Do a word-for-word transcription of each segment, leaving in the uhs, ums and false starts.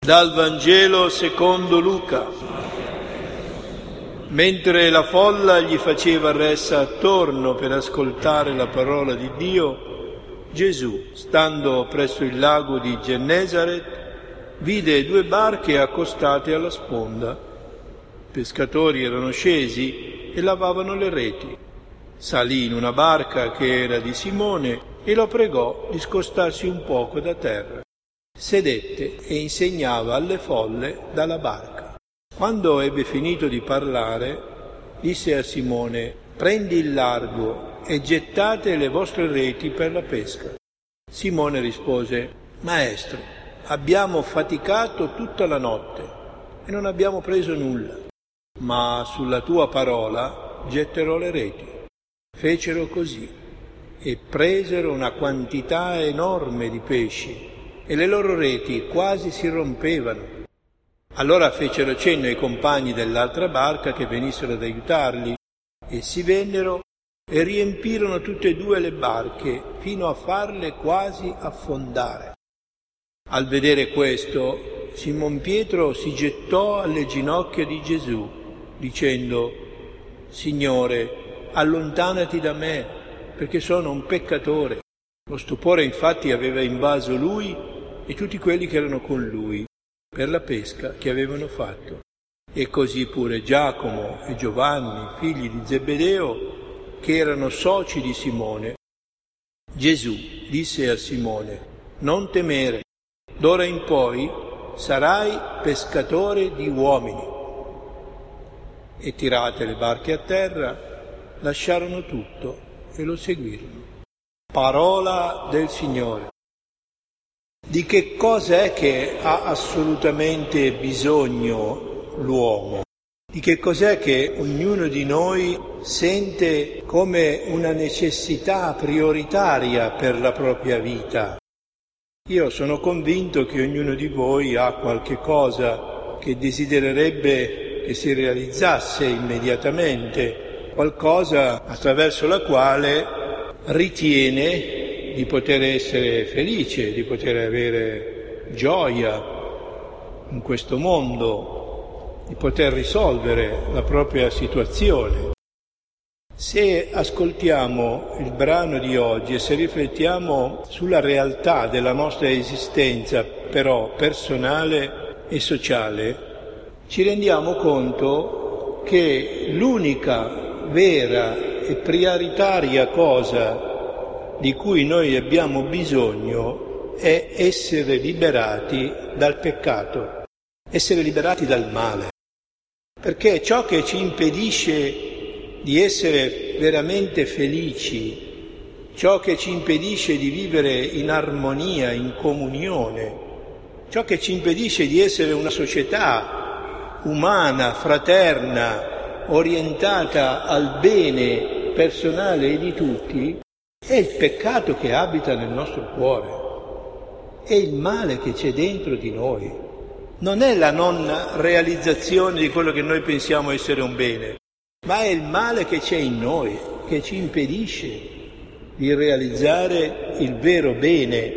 Dal Vangelo secondo Luca. Mentre la folla gli faceva ressa attorno per ascoltare la parola di Dio, Gesù, stando presso il lago di Gennesaret, vide due barche accostate alla sponda. I pescatori erano scesi e lavavano le reti. Salì in una barca che era di Simone e lo pregò di scostarsi un poco da terra. Sedette e insegnava alle folle dalla barca. Quando ebbe finito di parlare, disse a Simone: «Prendi il largo e gettate le vostre reti per la pesca». Simone rispose: «Maestro, abbiamo faticato tutta la notte e non abbiamo preso nulla, ma sulla tua parola getterò le reti». Fecero così e presero una quantità enorme di pesci e le loro reti quasi si rompevano. Allora fecero cenno ai compagni dell'altra barca che venissero ad aiutarli. Essi vennero e riempirono tutte e due le barche fino a farle quasi affondare. Al vedere questo, Simon Pietro si gettò alle ginocchia di Gesù, dicendo: «Signore, allontanati da me, perché sono un peccatore». Lo stupore infatti aveva invaso lui e tutti quelli che erano con lui per la pesca che avevano fatto. E così pure Giacomo e Giovanni, figli di Zebedeo, che erano soci di Simone. Gesù disse a Simone: «Non temere, d'ora in poi sarai pescatore di uomini». E tirate le barche a terra, lasciarono tutto e lo seguirono. Parola del Signore. Di che cosa è che ha assolutamente bisogno l'uomo? Di che cos'è che ognuno di noi sente come una necessità prioritaria per la propria vita? Io sono convinto che ognuno di voi ha qualche cosa che desidererebbe che si realizzasse immediatamente, qualcosa attraverso la quale ritiene di poter essere felice, di poter avere gioia in questo mondo, di poter risolvere la propria situazione. Se ascoltiamo il brano di oggi e se riflettiamo sulla realtà della nostra esistenza, però personale e sociale, ci rendiamo conto che l'unica vera e prioritaria cosa di cui noi abbiamo bisogno è essere liberati dal peccato, essere liberati dal male. Perché ciò che ci impedisce di essere veramente felici, ciò che ci impedisce di vivere in armonia, in comunione, ciò che ci impedisce di essere una società umana, fraterna, orientata al bene personale e di tutti, è il peccato che abita nel nostro cuore, è il male che c'è dentro di noi. Non è la non realizzazione di quello che noi pensiamo essere un bene, ma è il male che c'è in noi, che ci impedisce di realizzare il vero bene.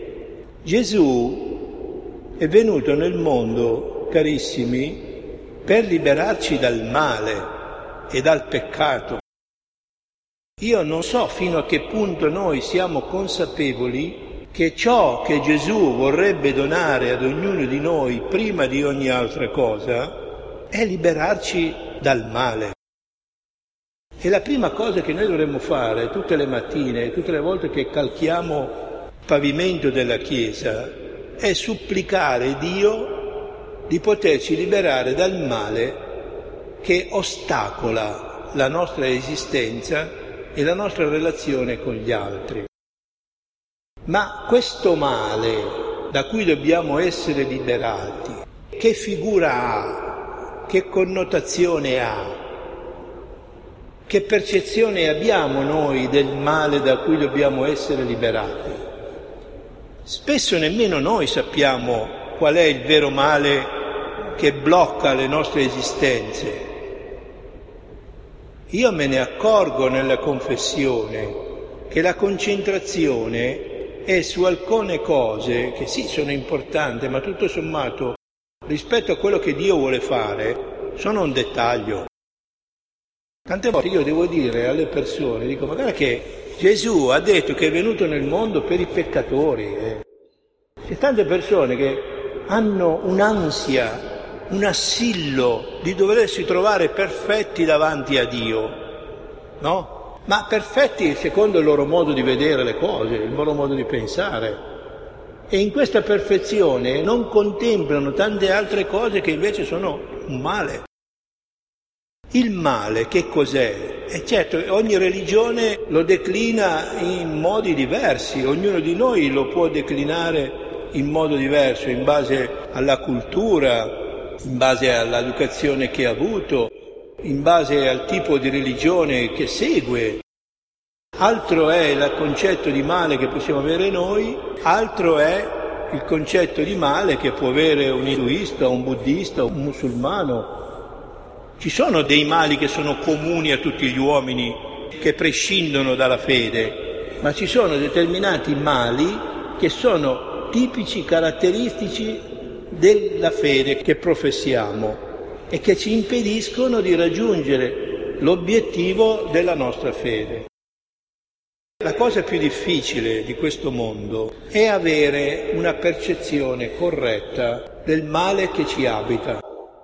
Gesù è venuto nel mondo, carissimi, per liberarci dal male e dal peccato. Io non so fino a che punto noi siamo consapevoli che ciò che Gesù vorrebbe donare ad ognuno di noi prima di ogni altra cosa è liberarci dal male. E la prima cosa che noi dovremmo fare tutte le mattine, tutte le volte che calchiamo il pavimento della Chiesa, è supplicare Dio di poterci liberare dal male che ostacola la nostra esistenza e la nostra relazione con gli altri. Ma questo male da cui dobbiamo essere liberati, che figura ha? Che connotazione ha? Che percezione abbiamo noi del male da cui dobbiamo essere liberati? Spesso nemmeno noi sappiamo qual è il vero male che blocca le nostre esistenze. Io me ne accorgo nella confessione che la concentrazione è su alcune cose che sì sono importanti, ma tutto sommato rispetto a quello che Dio vuole fare sono un dettaglio. Tante volte io devo dire alle persone, dico, ma guarda che Gesù ha detto che è venuto nel mondo per i peccatori. Eh. C'è tante persone che hanno un'ansia, un assillo di doversi trovare perfetti davanti a Dio, no? Ma perfetti secondo il loro modo di vedere le cose, il loro modo di pensare. E in questa perfezione non contemplano tante altre cose che invece sono un male. Il male che cos'è? E certo, ogni religione lo declina in modi diversi, ognuno di noi lo può declinare in modo diverso, in base alla cultura, in base all'educazione che ha avuto, in base al tipo di religione che segue. Altro è il concetto di male che possiamo avere noi, altro è il concetto di male che può avere un induista, un buddista, un musulmano. Ci sono dei mali che sono comuni a tutti gli uomini, che prescindono dalla fede, ma ci sono determinati mali che sono tipici, caratteristici della fede che professiamo e che ci impediscono di raggiungere l'obiettivo della nostra fede. La cosa più difficile di questo mondo è avere una percezione corretta del male che ci abita.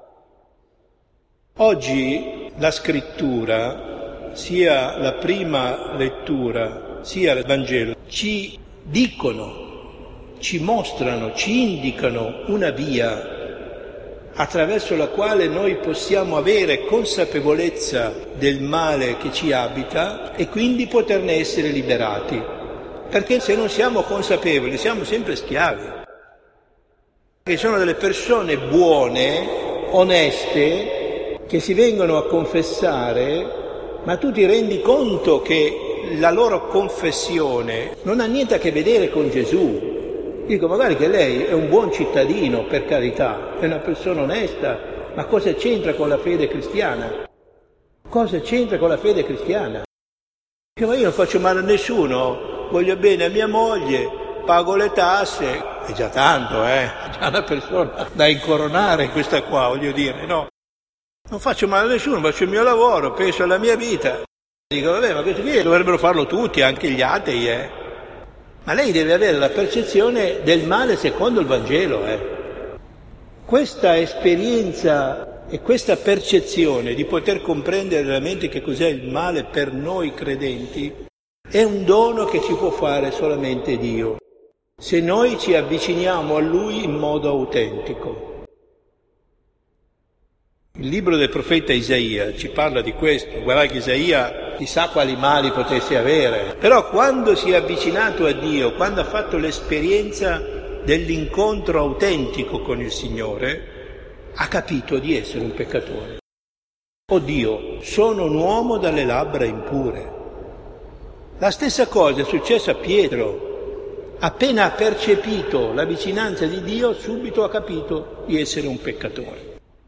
Oggi la scrittura, sia la prima lettura, sia il Vangelo, ci dicono, ci mostrano, ci indicano una via attraverso la quale noi possiamo avere consapevolezza del male che ci abita e quindi poterne essere liberati. Perché se non siamo consapevoli siamo sempre schiavi. Ci sono delle persone buone, oneste, che si vengono a confessare, ma tu ti rendi conto che la loro confessione non ha niente a che vedere con Gesù. Dico, magari che lei è un buon cittadino, per carità, è una persona onesta, ma cosa c'entra con la fede cristiana? Cosa c'entra con la fede cristiana? Dico, ma io non faccio male a nessuno, voglio bene a mia moglie, pago le tasse, è già tanto, eh? È già una persona da incoronare questa qua, voglio dire, no? Non faccio male a nessuno, faccio il mio lavoro, penso alla mia vita. Dico, vabbè, ma questo qui dovrebbero farlo tutti, anche gli atei, eh? Ma lei deve avere la percezione del male secondo il Vangelo, eh? Questa esperienza e questa percezione di poter comprendere veramente che cos'è il male per noi credenti è un dono che ci può fare solamente Dio, se noi ci avviciniamo a Lui in modo autentico. Il libro del profeta Isaia ci parla di questo. Guarda che Isaia chissà quali mali potesse avere, però quando si è avvicinato a Dio, quando ha fatto l'esperienza dell'incontro autentico con il Signore, ha capito di essere un peccatore. Oh Dio, sono un uomo dalle labbra impure. La stessa cosa è successa a Pietro. Appena ha percepito la vicinanza di Dio, subito ha capito di essere un peccatore.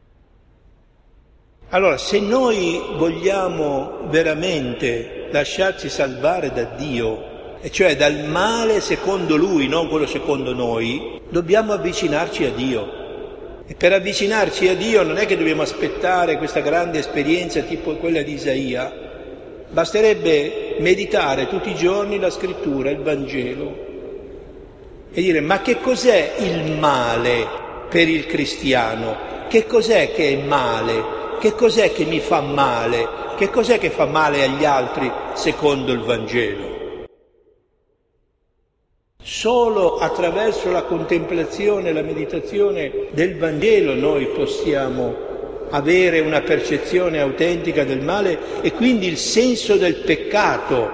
Allora, se noi vogliamo veramente lasciarci salvare da Dio, e cioè dal male secondo Lui, non quello secondo noi, dobbiamo avvicinarci a Dio. E per avvicinarci a Dio non è che dobbiamo aspettare questa grande esperienza tipo quella di Isaia, basterebbe meditare tutti i giorni la Scrittura, il Vangelo, e dire, ma che cos'è il male per il cristiano? Che cos'è che è male? Che cos'è che mi fa male? Che cos'è che fa male agli altri secondo il Vangelo? Solo attraverso la contemplazione e la meditazione del Vangelo noi possiamo avere una percezione autentica del male e quindi il senso del peccato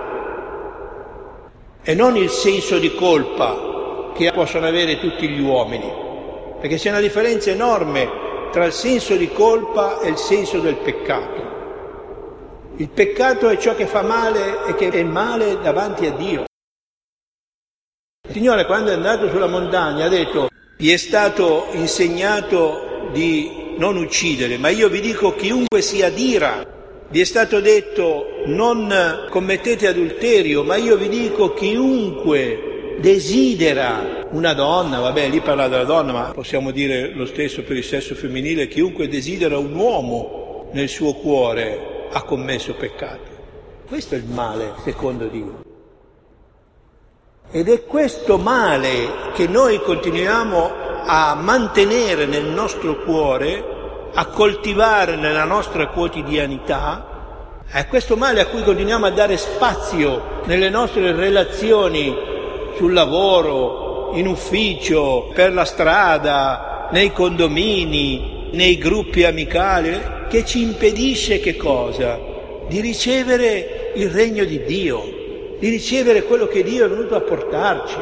e non il senso di colpa che possono avere tutti gli uomini, perché c'è una differenza enorme tra il senso di colpa e il senso del peccato. Il peccato è ciò che fa male e che è male davanti a Dio. Il Signore, quando è andato sulla montagna, ha detto, vi è stato insegnato di non uccidere, ma io vi dico chiunque si adira. Vi è stato detto non commettete adulterio, ma io vi dico chiunque desidera Una donna, vabbè, lì parla della donna, ma possiamo dire lo stesso per il sesso femminile, chiunque desidera un uomo nel suo cuore ha commesso peccato. Questo è il male, secondo Dio. Ed è questo male che noi continuiamo a mantenere nel nostro cuore, a coltivare nella nostra quotidianità, è questo male a cui continuiamo a dare spazio nelle nostre relazioni sul lavoro, in ufficio, per la strada, nei condomini, nei gruppi amicali, che ci impedisce che cosa? Di ricevere il regno di Dio, di ricevere quello che Dio è venuto a portarci,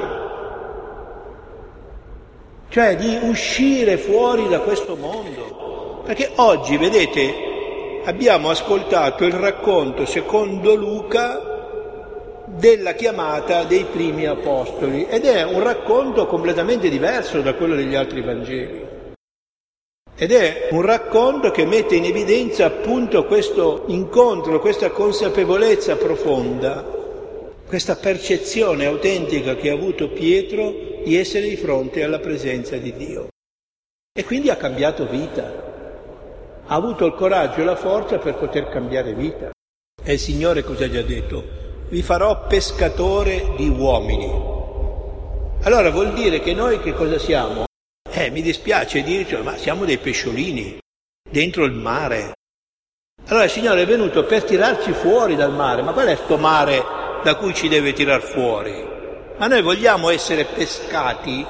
cioè di uscire fuori da questo mondo. Perché oggi, vedete, abbiamo ascoltato il racconto secondo Luca della chiamata dei primi apostoli ed è un racconto completamente diverso da quello degli altri Vangeli. Ed è un racconto che mette in evidenza appunto questo incontro, questa consapevolezza profonda, questa percezione autentica che ha avuto Pietro di essere di fronte alla presenza di Dio. E quindi ha cambiato vita. Ha avuto il coraggio e la forza per poter cambiare vita. E il Signore cosa gli ha detto? Vi farò pescatore di uomini. Allora vuol dire che noi che cosa siamo? Eh, mi dispiace dircelo, ma siamo dei pesciolini dentro il mare. Allora il Signore è venuto per tirarci fuori dal mare. Ma qual è sto mare da cui ci deve tirar fuori? Ma noi vogliamo essere pescati.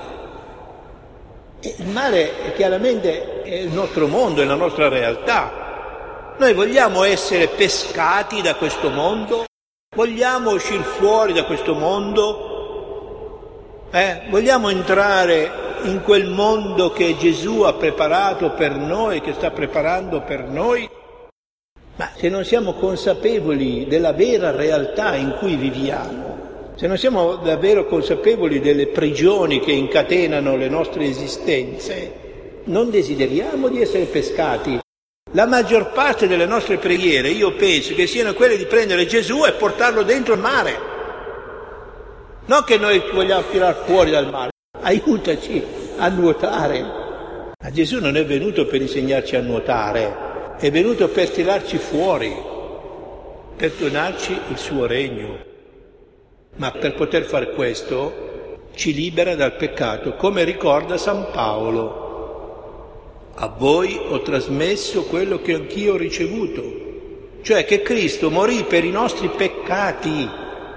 E il mare chiaramente è il nostro mondo, è la nostra realtà. Noi vogliamo essere pescati da questo mondo? Vogliamo uscire fuori da questo mondo? Eh? Vogliamo entrare in quel mondo che Gesù ha preparato per noi, che sta preparando per noi? Ma se non siamo consapevoli della vera realtà in cui viviamo, se non siamo davvero consapevoli delle prigioni che incatenano le nostre esistenze, non desideriamo di essere pescati. La maggior parte delle nostre preghiere, io penso, che siano quelle di prendere Gesù e portarlo dentro il mare. Non che noi vogliamo tirar fuori dal mare, aiutaci a nuotare. Ma Gesù non è venuto per insegnarci a nuotare, è venuto per tirarci fuori, per donarci il suo regno. Ma per poter fare questo ci libera dal peccato, come ricorda San Paolo. A voi ho trasmesso quello che anch'io ho ricevuto, cioè che Cristo morì per i nostri peccati.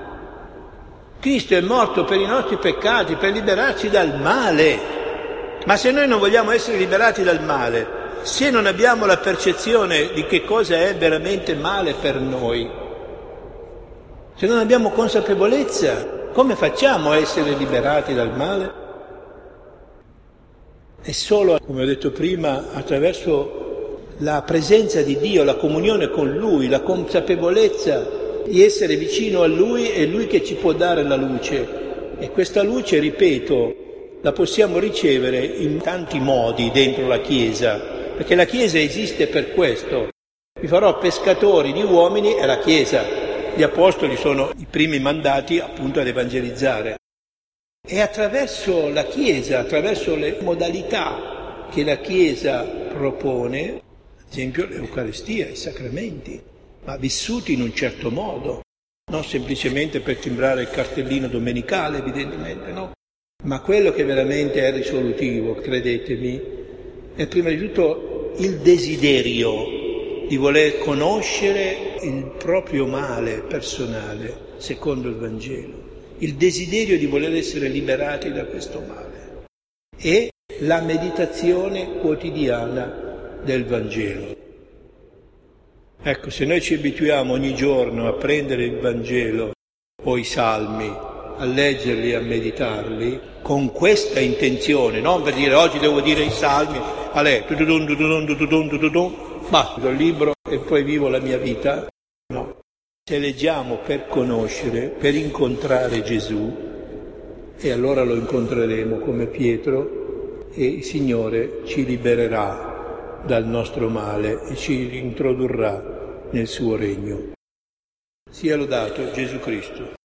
Cristo è morto per i nostri peccati, per liberarci dal male. Ma se noi non vogliamo essere liberati dal male, se non abbiamo la percezione di che cosa è veramente male per noi, se non abbiamo consapevolezza, come facciamo a essere liberati dal male? È solo, come ho detto prima, attraverso la presenza di Dio, la comunione con Lui, la consapevolezza di essere vicino a Lui, è Lui che ci può dare la luce. E questa luce, ripeto, la possiamo ricevere in tanti modi dentro la Chiesa, perché la Chiesa esiste per questo. Vi farò pescatori di uomini è la Chiesa. Gli Apostoli sono i primi mandati appunto ad evangelizzare. E attraverso la Chiesa, attraverso le modalità che la Chiesa propone, ad esempio l'Eucaristia, i sacramenti, ma vissuti in un certo modo, non semplicemente per timbrare il cartellino domenicale, evidentemente, no? Ma quello che veramente è risolutivo, credetemi, è prima di tutto il desiderio di voler conoscere il proprio male personale, secondo il Vangelo. Il desiderio di voler essere liberati da questo male e la meditazione quotidiana del Vangelo. Ecco, se noi ci abituiamo ogni giorno a prendere il Vangelo o i Salmi, a leggerli e a meditarli, con questa intenzione, non per dire oggi devo dire i Salmi, allè, tutudun, tutudun, tutudun, tutudun, basta, do il libro e poi vivo la mia vita, no. Se leggiamo per conoscere, per incontrare Gesù, e allora lo incontreremo come Pietro e il Signore ci libererà dal nostro male e ci introdurrà nel suo regno. Sia lodato Gesù Cristo.